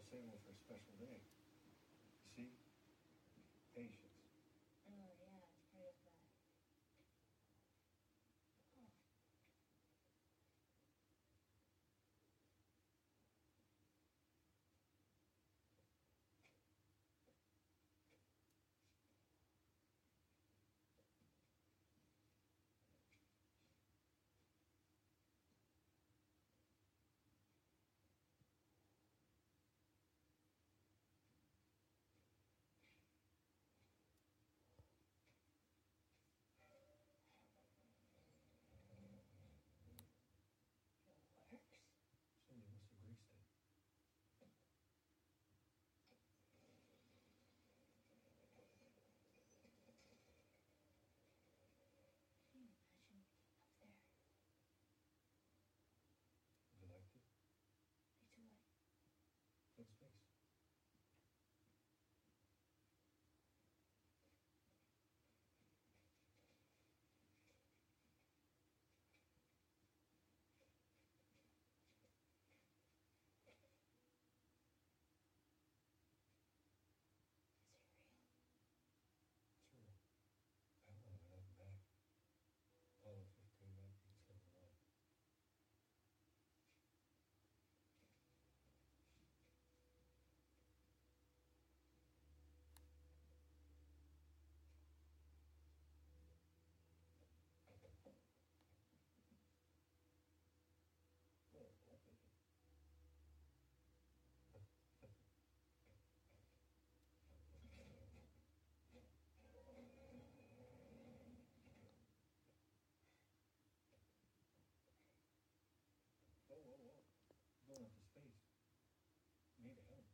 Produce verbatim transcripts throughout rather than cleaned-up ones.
saving for a special day. You see? Patience. Oh, yeah, it's part of that. Oh. It works. Cindy, what's the grease thing? Can you imagine up there? Would you like to? It's what? Go to space. Is it real? Sure. I don't want to go back. Apollo fifteen, nineteen seventy-nine. Oh, okay. Whoa, whoa, whoa. Going up to space. You need a helmet.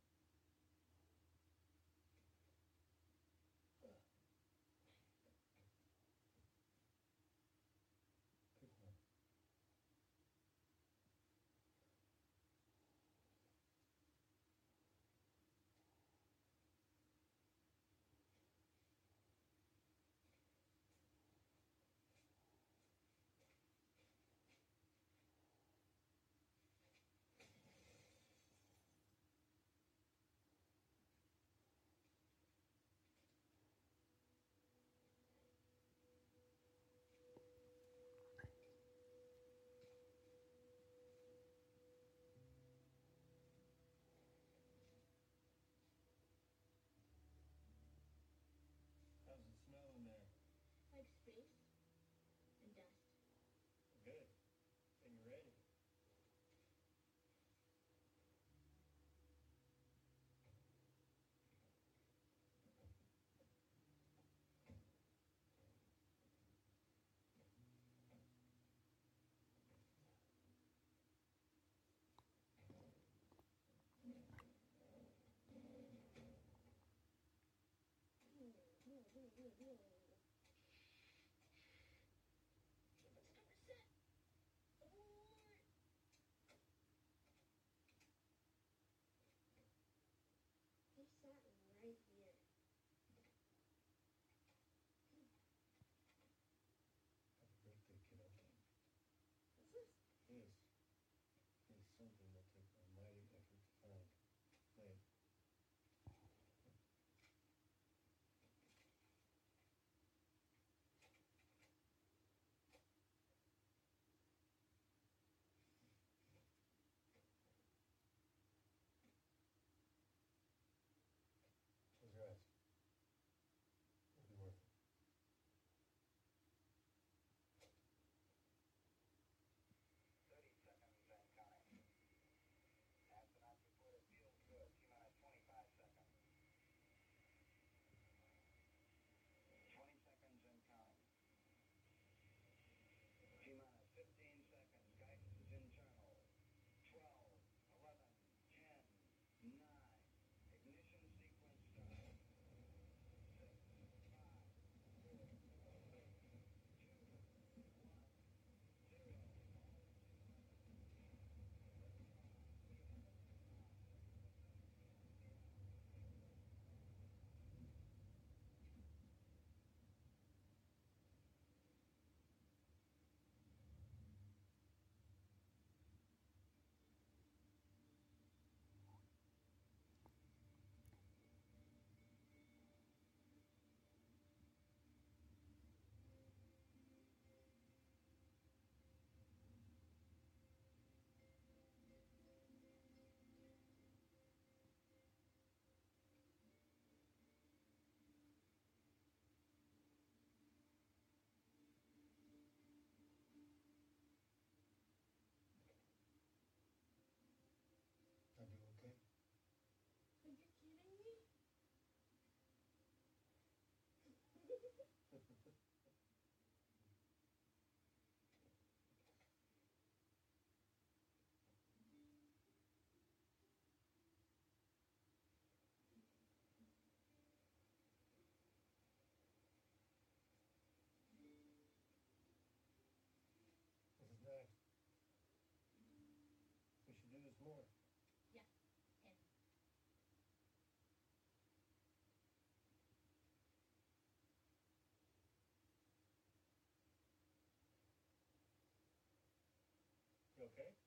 Pick one. How's it smell in there? Like space and dust. Good. Then you're ready. He sat right here. Happy birthday, kiddo. What's this? This is something that took a mighty effort to find. Play it. Okay?